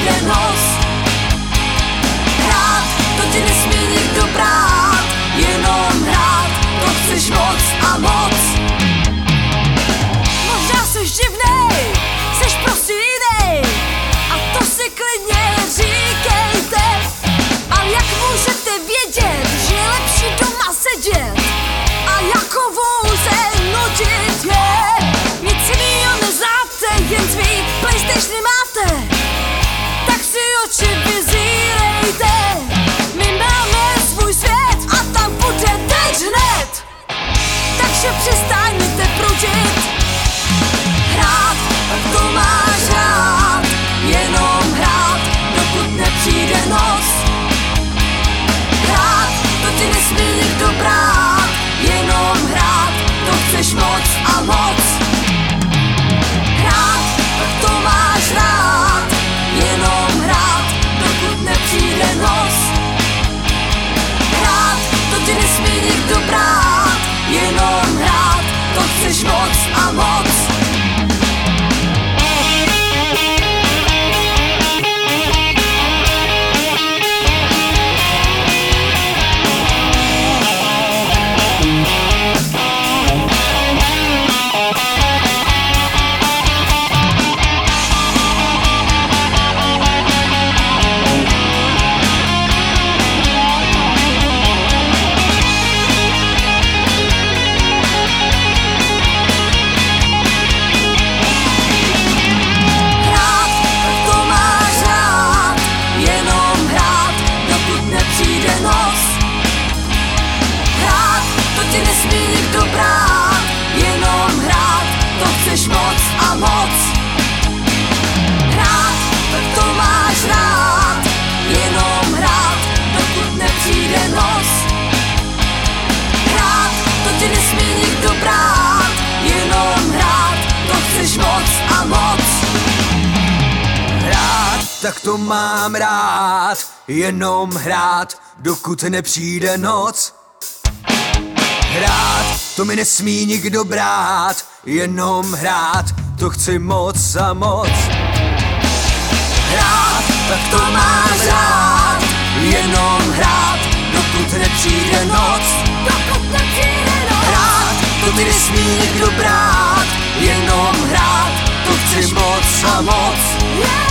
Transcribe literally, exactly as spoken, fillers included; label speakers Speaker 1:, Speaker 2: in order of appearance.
Speaker 1: přijde noc. Hrát, to ti nesmí nikdo brát, jenom hrát, to chceš moc a moc. Možná seš divnej, seš prostě jinej, a to si klidně říkejte. Ale jak můžete vědět, že je lepší doma sedět a jako vůze nudit je? Nic jinýho neznáte, jen svý PlayStationy máte, tak si oči vyzírejte. My máme svůj svět a tam bude teď hned, takže přestaňte prudit. Hrát, tak to máš hrát, jenom hrát, dokud nepřijde noc. Hrát, to ti nesmí nikdo brát, jenom hrát, to chceš moc a moc. Hrát, tak to máš hrát, jenom hrát, dokud nepřijde noc. Hrát, to ti nesmí nikdo brát, jenom hrát, to chceš moc a moc. Moc a moc. Hrát, tak to máš rád, jenom hrát, dokud nepřijde noc. Hrát, to ti nesmí nikdo brát, jenom hrát, to chceš moc a moc.
Speaker 2: Hrát, tak to mám rád, jenom hrát, dokud nepřijde noc. Hrát, to mi nesmí nikdo brát, jenom hrát, to chci moc a moc. Hrát, tak to máš rád, jenom hrát, dokud nepřijde noc.
Speaker 1: Dokud nepřijde noc.
Speaker 2: Hrát, to mi nesmí nikdo brát, jenom hrát, to chci moc a moc.
Speaker 1: Yeah.